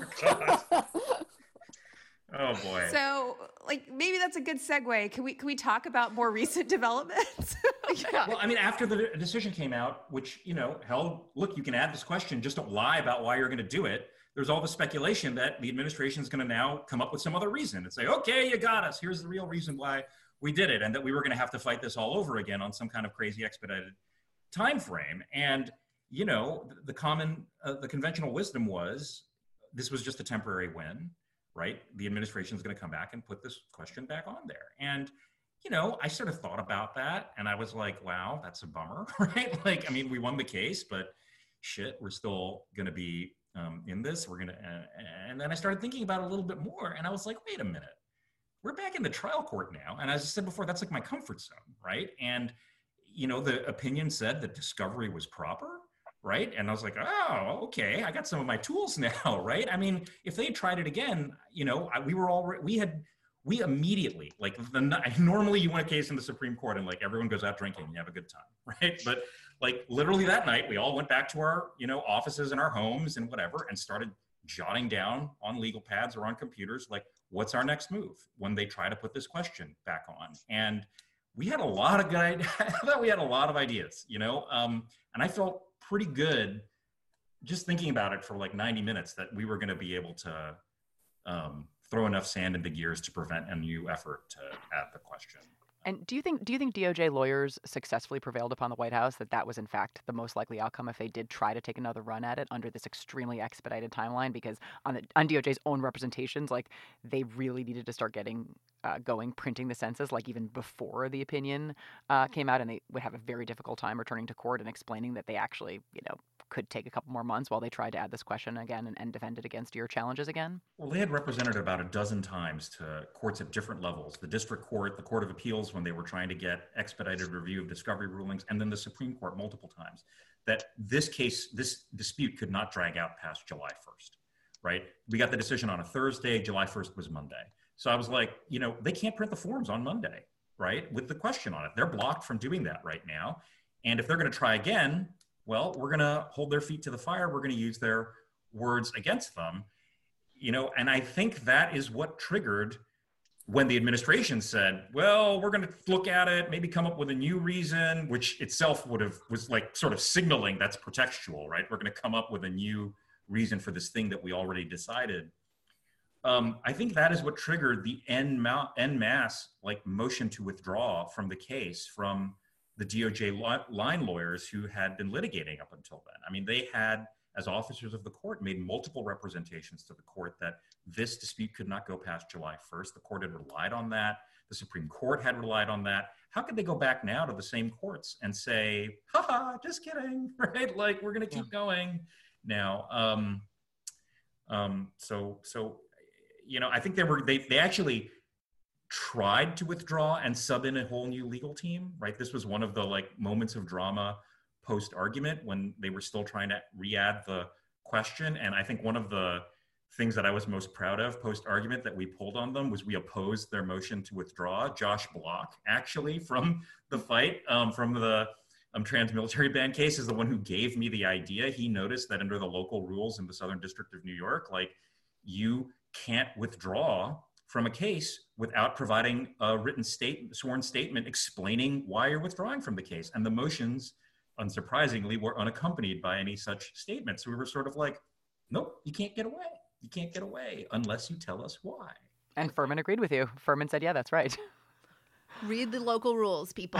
F: Oh boy.
E: So, like, maybe that's a good segue. Can we talk about more recent developments?
F: Yeah. Well, I mean, after the decision came out, which, look, you can add this question, just don't lie about why you're going to do it. There's all the speculation that the administration is going to now come up with some other reason and say, okay, you got us. Here's the real reason why we did it, and that we were going to have to fight this all over again on some kind of crazy expedited time frame. And, the conventional wisdom was this was just a temporary win. Right? The administration is going to come back and put this question back on there. And, I sort of thought about that and I was like, wow, that's a bummer, right? Like, I mean, we won the case, but shit, we're still going to be in this. And then I started thinking about it a little bit more and I was like, wait a minute, we're back in the trial court now. And as I said before, that's like my comfort zone, right? And, the opinion said that discovery was proper. Right. And I was like, oh, okay, I got some of my tools now. Right. I mean, if they had tried it again, we immediately, like, normally you win a case in the Supreme Court and like everyone goes out drinking and you have a good time. Right. But like literally that night, we all went back to our, offices and our homes and whatever and started jotting down on legal pads or on computers, like, what's our next move when they try to put this question back on? And we had a lot of I thought we had a lot of ideas, and I felt pretty good just thinking about it for like 90 minutes that we were going to be able to throw enough sand in the gears to prevent a new effort to add the question.
C: And do you think DOJ lawyers successfully prevailed upon the White House that was in fact the most likely outcome if they did try to take another run at it under this extremely expedited timeline? Because on DOJ's own representations, like, they really needed to start getting printing the census, like, even before the opinion came out, and they would have a very difficult time returning to court and explaining that they actually, could take a couple more months while they tried to add this question again and defend it against your challenges again?
F: Well, they had represented about a dozen times to courts at different levels, the district court, the Court of Appeals when they were trying to get expedited review of discovery rulings, and then the Supreme Court multiple times, that this dispute could not drag out past July 1st, right? We got the decision on a Thursday, July 1st was Monday. So I was like, they can't print the forms on Monday, right? With the question on it. They're blocked from doing that right now. And if they're going to try again, well, we're going to hold their feet to the fire. We're going to use their words against them, and I think that is what triggered when the administration said, well, we're going to look at it, maybe come up with a new reason, which itself was like sort of signaling that's pretextual, right? We're going to come up with a new reason for this thing that we already decided. I think that is what triggered the en masse like motion to withdraw from the case from the DOJ line lawyers who had been litigating up until then. I mean, they had, as officers of the court, made multiple representations to the court that this dispute could not go past July 1st. The court had relied on that. The Supreme Court had relied on that. How could they go back now to the same courts and say, haha, just kidding, right? Like, we're going to keep going now. So, you know, I think they actually tried to withdraw and sub in a whole new legal team, right? This was one of the like moments of drama post-argument when they were still trying to re-add the question. And I think one of the things that I was most proud of post-argument that we pulled on them was we opposed their motion to withdraw. Josh Block, actually, from the fight, from the trans-military ban case, is the one who gave me the idea. He noticed that under the local rules in the Southern District of New York, like, you can't withdraw from a case without providing a written sworn statement explaining why you're withdrawing from the case. And the motions, unsurprisingly, were unaccompanied by any such statement. So we were sort of like, nope, you can't get away. You can't get away unless you tell us why.
C: And Furman agreed with you. Furman said, yeah, that's right.
D: Read the local rules, people.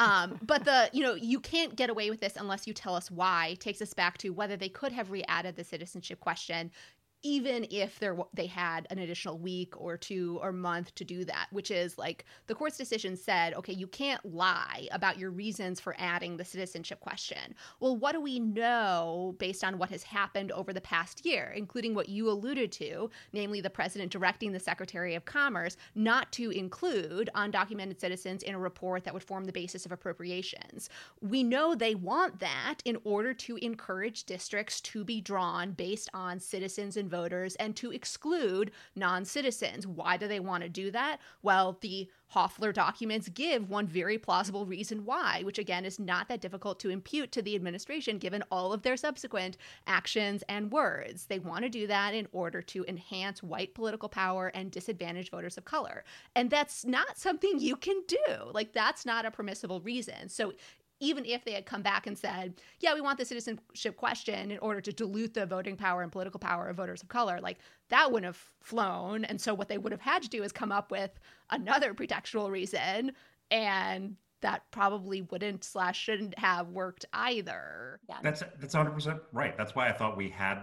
D: But you can't get away with this unless you tell us why takes us back to whether they could have re-added the citizenship question, even if they had an additional week or two or month to do that, which is like the court's decision said, okay, you can't lie about your reasons for adding the citizenship question. Well, what do we know based on what has happened over the past year, including what you alluded to, namely the president directing the Secretary of Commerce not to include undocumented citizens in a report that would form the basis of appropriations? We know they want that in order to encourage districts to be drawn based on citizens and voters and to exclude non-citizens. Why do they want to do that? Well, the Hoffler documents give one very plausible reason why, which again is not that difficult to impute to the administration given all of their subsequent actions and words. They want to do that in order to enhance white political power and disadvantage voters of color. And that's not something you can do. Like, that's not a permissible reason. So even if they had come back and said, yeah, we want the citizenship question in order to dilute the voting power and political power of voters of color, like, that wouldn't have flown. And so what they would have had to do is come up with another pretextual reason, and that probably shouldn't have worked either.
F: Yeah. That's 100% right. That's why I thought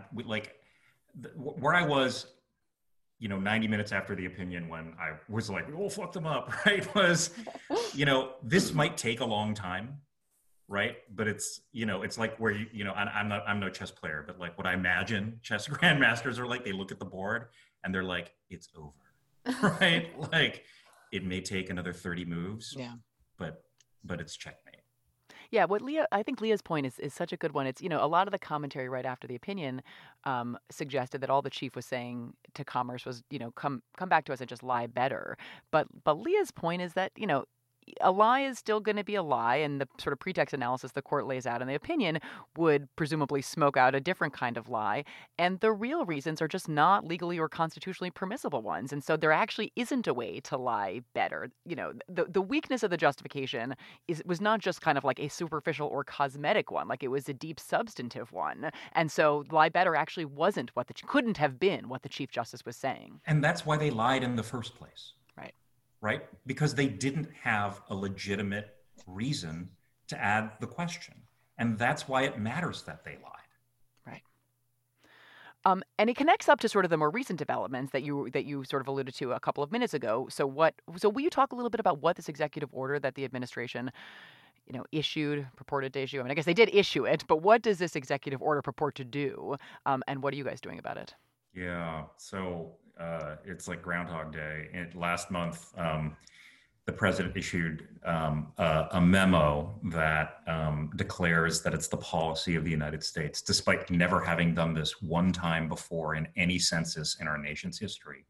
F: where I was, 90 minutes after the opinion when I was like, we'll fuck them up, right? Was, this might take a long time. Right. But it's like where, I'm no chess player, but like what I imagine chess grandmasters are like, they look at the board and they're like, it's over. Right. Like, it may take another 30 moves. Yeah. But it's checkmate.
C: Yeah, I think Leah's point is such a good one. It's, a lot of the commentary right after the opinion suggested that all the chief was saying to Commerce was, come back to us and just lie better. But Leah's point is that, a lie is still going to be a lie, and the sort of pretext analysis the court lays out in the opinion would presumably smoke out a different kind of lie. And the real reasons are just not legally or constitutionally permissible ones. And so there actually isn't a way to lie better. The weakness of the justification was not just kind of like a superficial or cosmetic one, like it was a deep substantive one. And so lie better actually couldn't have been what the Chief Justice was saying.
F: And that's why they lied in the first place. Right? Because they didn't have a legitimate reason to add the question. And that's why it matters that they lied.
C: Right. And it connects up to sort of the more recent developments that you sort of alluded to a couple of minutes ago. So will you talk a little bit about what this executive order that the administration purported to issue? I mean, I guess they did issue it, but what does this executive order purport to do? And what are you guys doing about it?
F: Yeah. So it's like Groundhog Day. Last month, the president issued a memo that declares that it's the policy of the United States, despite never having done this one time before in any census in our nation's history,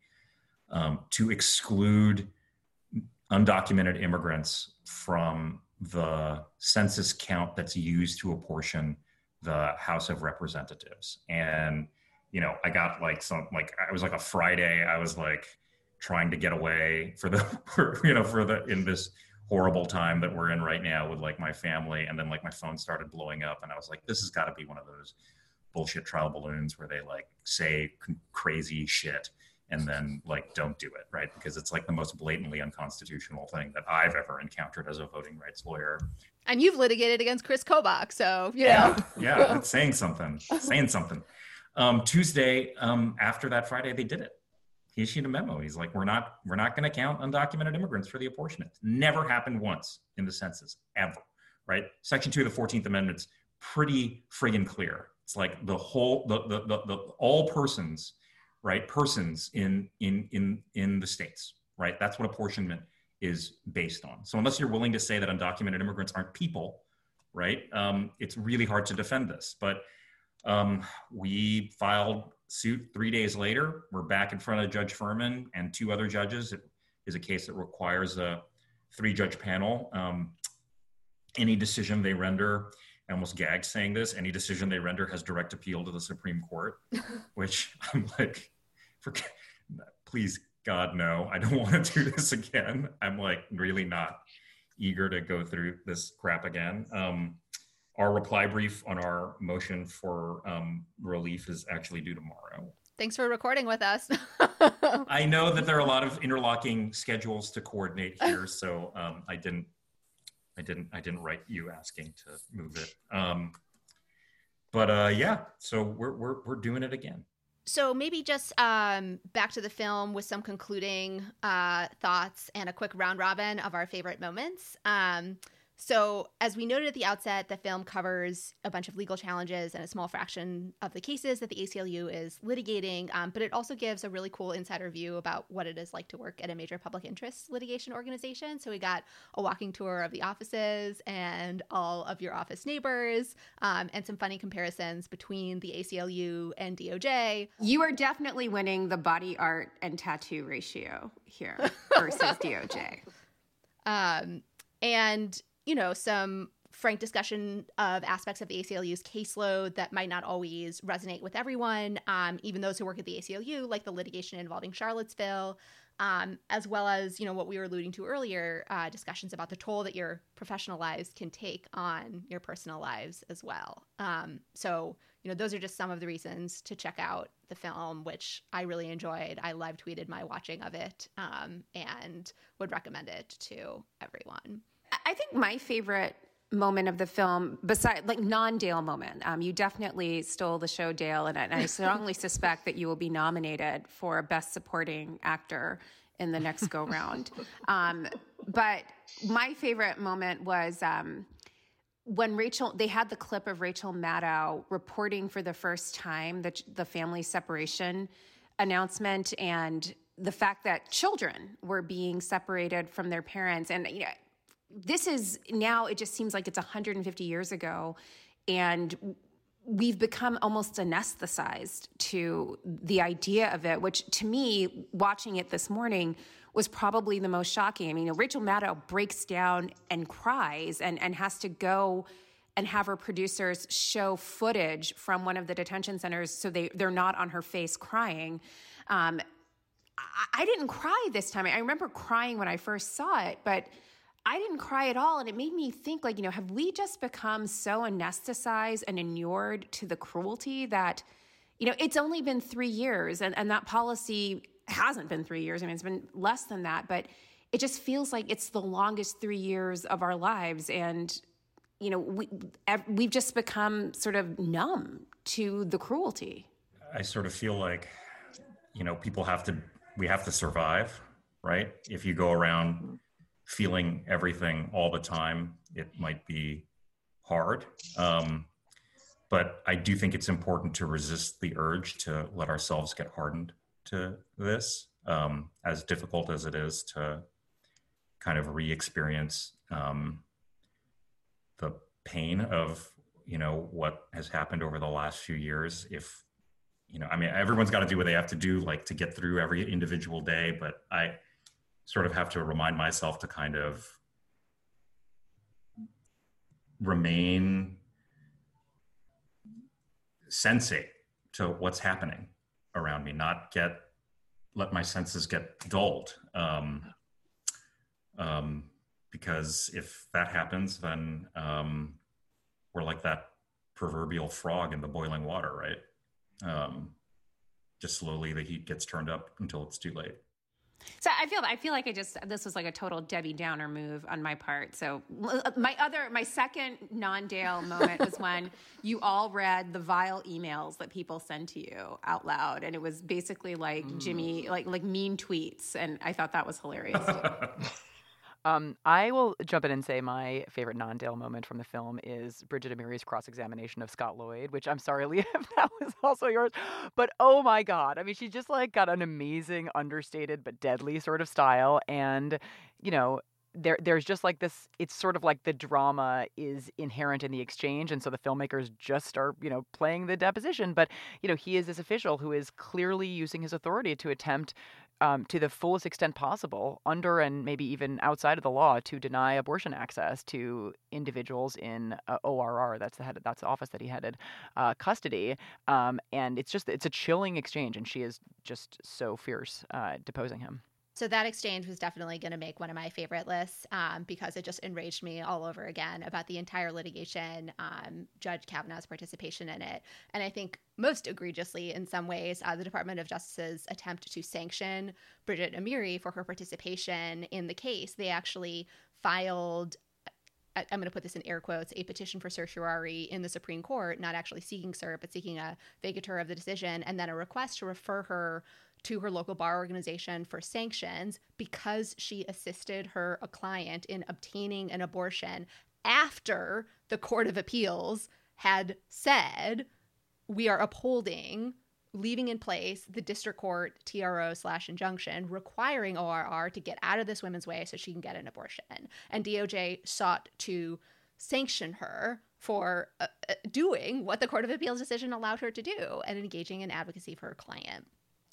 F: to exclude undocumented immigrants from the census count that's used to apportion the House of Representatives. And I got it was like a Friday. I was like, trying to get away in this horrible time that we're in right now with like my family. And then like my phone started blowing up and I was like, this has got to be one of those bullshit trial balloons where they like say crazy shit and then like don't do it, right? Because it's like the most blatantly unconstitutional thing that I've ever encountered as a voting rights lawyer.
D: And you've litigated against Chris Kobach, so you know.
F: Yeah, it's saying something. Tuesday, after that Friday, they did it. He issued a memo. He's like, we're not going to count undocumented immigrants for the apportionment. Never happened once in the census, ever, right? Section 2 of the 14th Amendment's pretty friggin' clear. It's like the whole, the all persons, right? Persons in the states, right? That's what apportionment is based on. So unless you're willing to say that undocumented immigrants aren't people, right? It's really hard to defend this. But we filed suit 3 days later. We're back in front of Judge Furman and 2 other judges. It is a case that requires a 3-judge panel. Any decision they render, I almost gagged saying this, any decision they render has direct appeal to the Supreme Court, which I'm like, please, God, no, I don't want to do this again. I'm like really not eager to go through this crap again. Our reply brief on our motion for relief is actually due tomorrow.
D: Thanks for recording with us.
F: I know that there are a lot of interlocking schedules to coordinate here, so I didn't write you asking to move it. Yeah, so we're doing it again.
D: So maybe just back to the film with some concluding thoughts and a quick round robin of our favorite moments. So as we noted at the outset, the film covers a bunch of legal challenges and a small fraction of the cases that the ACLU is litigating, but it also gives a really cool insider view about what it is like to work at a major public interest litigation organization. So we got a walking tour of the offices and all of your office neighbors, and some funny comparisons between the ACLU and DOJ.
E: You are definitely winning the body art and tattoo ratio here versus DOJ.
D: And some frank discussion of aspects of the ACLU's caseload that might not always resonate with everyone, even those who work at the ACLU, like the litigation involving Charlottesville, as well as, what we were alluding to earlier, discussions about the toll that your professional lives can take on your personal lives as well. So, those are just some of the reasons to check out the film, which I really enjoyed. I live tweeted my watching of it, and would recommend it to everyone.
E: I think my favorite moment of the film, besides non-Dale moment, you definitely stole the show, Dale, and I strongly suspect that you will be nominated for Best Supporting Actor in the next go round. But my favorite moment was when they had the clip of Rachel Maddow reporting for the first time the family separation announcement and the fact that children were being separated from their parents. And, this is now, it just seems like it's 150 years ago, and we've become almost anesthetized to the idea of it, which to me, watching it this morning, was probably the most shocking. I mean, Rachel Maddow breaks down and cries and has to go and have her producers show footage from one of the detention centers so they're not on her face crying. I didn't cry this time. I remember crying when I first saw it, but I didn't cry at all. And it made me think, have we just become so anesthetized and inured to the cruelty that, it's only been 3 years and that policy hasn't been 3 years. I mean, it's been less than that, but it just feels like it's the longest 3 years of our lives. And, we've just become sort of numb to the cruelty.
F: I sort of feel like, we have to survive, right? If you go around feeling everything all the time, it might be hard. But I do think it's important to resist the urge to let ourselves get hardened to this, as difficult as it is to kind of re-experience the pain of, what has happened over the last few years. If, everyone's got to do what they have to do, to get through every individual day, but I sort of have to remind myself to kind of remain sensate to what's happening around me, not get let my senses get dulled. Because if that happens, then we're like that proverbial frog in the boiling water, right? Just slowly the heat gets turned up until it's too late.
E: So I feel like this was like a total Debbie Downer move on my part. So my second non-Dale moment was when you all read the vile emails that people send to you out loud, and it was basically like Jimmy, like mean tweets, and I thought that was hilarious.
C: I will jump in and say my favorite non-Dale moment from the film is Bridget Amiri's cross-examination of Scott Lloyd, which I'm sorry, Leah, if that was also yours. But oh my God. I mean, she just like got an amazing, understated, but deadly sort of style. And, you know, there's just like this, it's sort of like the drama is inherent in the exchange. And so the filmmakers just start, you know, playing the deposition. But, you know, he is this official who is clearly using his authority to attempt to the fullest extent possible, under and maybe even outside of the law, to deny abortion access to individuals in ORR. That's the office that he headed, custody. And it's a chilling exchange, and she is just so fierce deposing him.
D: So that exchange was definitely going to make one of my favorite lists because it just enraged me all over again about the entire litigation, Judge Kavanaugh's participation in it. And I think most egregiously in some ways, the Department of Justice's attempt to sanction Bridget Amiri for her participation in the case. They actually filed, I'm going to put this in air quotes, a petition for certiorari in the Supreme Court, not actually seeking cert, but seeking a vacatur of the decision, and then a request to refer her to her local bar organization for sanctions because she assisted a client in obtaining an abortion after the Court of Appeals had said, we are upholding, leaving in place the district court TRO/injunction requiring ORR to get out of this woman's way so she can get an abortion. And DOJ sought to sanction her for doing what the Court of Appeals decision allowed her to do and engaging in advocacy for her client.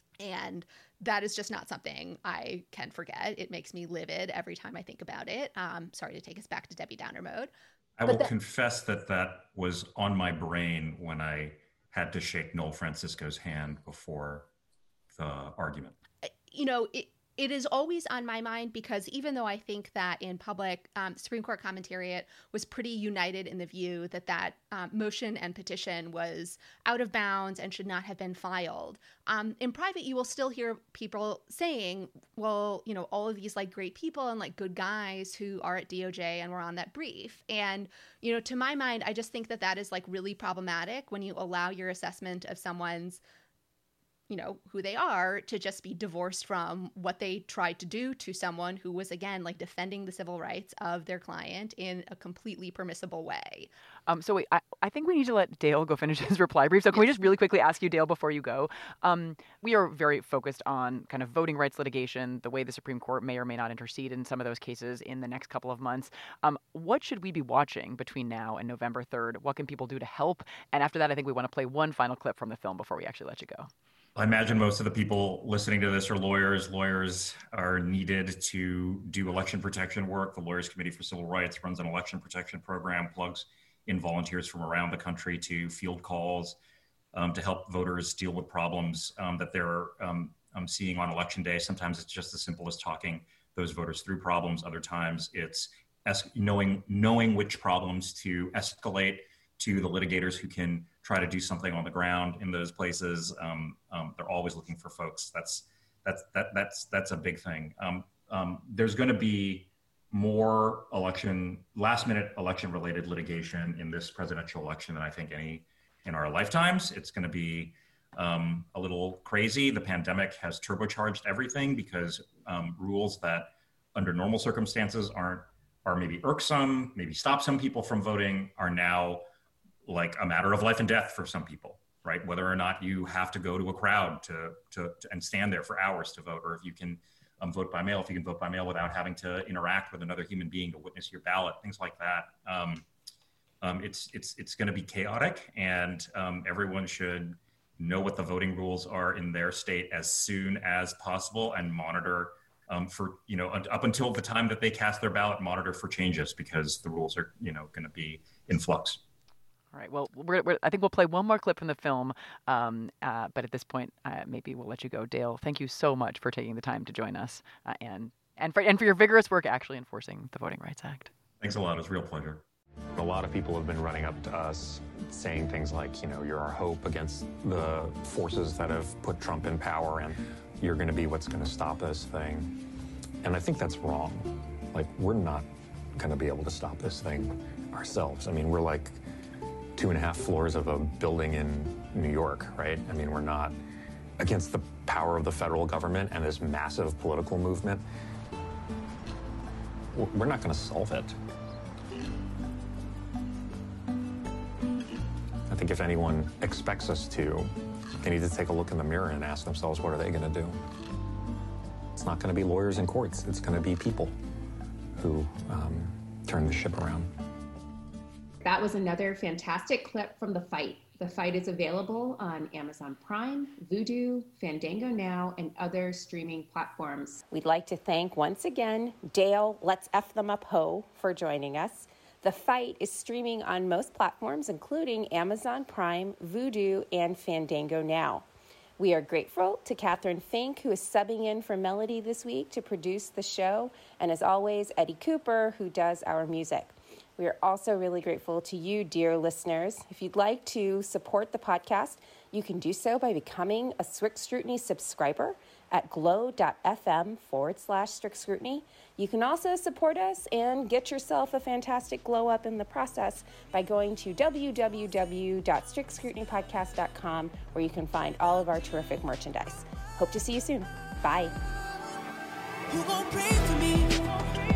D: And that is just not something I can forget. It makes me livid every time I think about it. Sorry to take us back to Debbie Downer mode.
F: I will confess that was on my brain when I had to shake Noel Francisco's hand before the argument.
D: You know, it is always on my mind because even though I think that in public, Supreme Court commentariat was pretty united in the view that motion and petition was out of bounds and should not have been filed. In private, you will still hear people saying, well, you know, all of these like great people and like good guys who are at DOJ and were on that brief. And, you know, to my mind, I just think that is like really problematic when you allow your assessment of someone's, you know, who they are to just be divorced from what they tried to do to someone who was, again, like defending the civil rights of their client in a completely permissible way.
C: So wait, I think we need to let Dale go finish his reply brief. So can we just really quickly ask you, Dale, before you go? We are very focused on kind of voting rights litigation, the way the Supreme Court may or may not intercede in some of those cases in the next couple of months. What should we be watching between now and November 3rd? What can people do to help? And after that, I think we want to play one final clip from the film before we actually let you go.
F: I imagine most of the people listening to this are lawyers. Lawyers are needed to do election protection work. The Lawyers Committee for Civil Rights runs an election protection program, plugs in volunteers from around the country to field calls to help voters deal with problems that they're seeing on election day. Sometimes it's just as simple as talking those voters through problems. Other times it's knowing which problems to escalate to the litigators who can try to do something on the ground in those places. They're always looking for folks. That's a big thing. There's going to be more last minute election related litigation in this presidential election than I think any in our lifetimes. It's going to be a little crazy. The pandemic has turbocharged everything because rules that under normal circumstances are maybe irksome, maybe stop some people from voting, are now like a matter of life and death for some people, right? Whether or not you have to go to a crowd to and stand there for hours to vote, or if you can vote by mail, if you can vote by mail without having to interact with another human being to witness your ballot, things like that. It's going to be chaotic, and everyone should know what the voting rules are in their state as soon as possible and monitor for, you know, up until the time that they cast their ballot, monitor for changes because the rules are, you know, going to be in flux.
C: All right. Well, I think we'll play one more clip from the film, but at this point, maybe we'll let you go. Dale, thank you so much for taking the time to join us and for your vigorous work actually enforcing the Voting Rights Act.
F: Thanks a lot. It was a real pleasure.
G: A lot of people have been running up to us saying things like, you're our hope against the forces that have put Trump in power, and you're going to be what's going to stop this thing. And I think that's wrong. Like, we're not going to be able to stop this thing ourselves. I mean, we're like 2.5 floors of a building in New York, right? I mean, we're not against the power of the federal government and this massive political movement. We're not going to solve it. I think if anyone expects us to, they need to take a look in the mirror and ask themselves, what are they going to do? It's not going to be lawyers and courts. It's going to be people who turn the ship around.
E: That was another fantastic clip from The Fight. The Fight is available on Amazon Prime, Vudu, Fandango Now, and other streaming platforms.
I: We'd like to thank once again Dale Let's F Them Up Ho for joining us. The Fight is streaming on most platforms, including Amazon Prime, Vudu, and Fandango Now. We are grateful to Catherine Fink, who is subbing in for Melody this week to produce the show, and as always, Eddie Cooper, who does our music. We are also really grateful to you, dear listeners. If you'd like to support the podcast, you can do so by becoming a Strict Scrutiny subscriber at glow.fm/Strict Scrutiny. You can also support us and get yourself a fantastic glow up in the process by going to www.strictscrutinypodcast.com, where you can find all of our terrific merchandise. Hope to see you soon. Bye.
J: Who gon' pray for me?